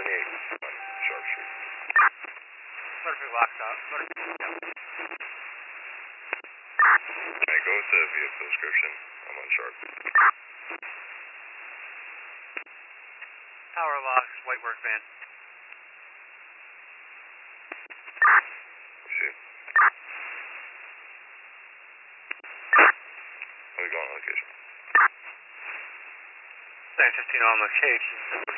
78 on Sharp Street. Motor locked up. Alright, go to vehicle description. I'm on Sharp. Power locks, white work van. See. How we going on location? 915 on location.